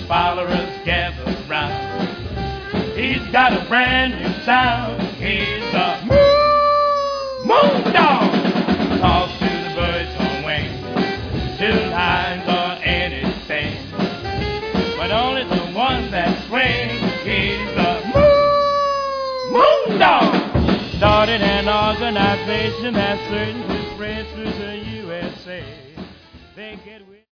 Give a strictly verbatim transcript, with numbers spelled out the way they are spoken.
followers gather round. He's got a brand new sound. He's a moon, moon dog. Talks to the birds on wing, two lines or anything, but only the ones that swing. He's a moon, moon dog. Started an organization that's certain to spread through the U S A. They get with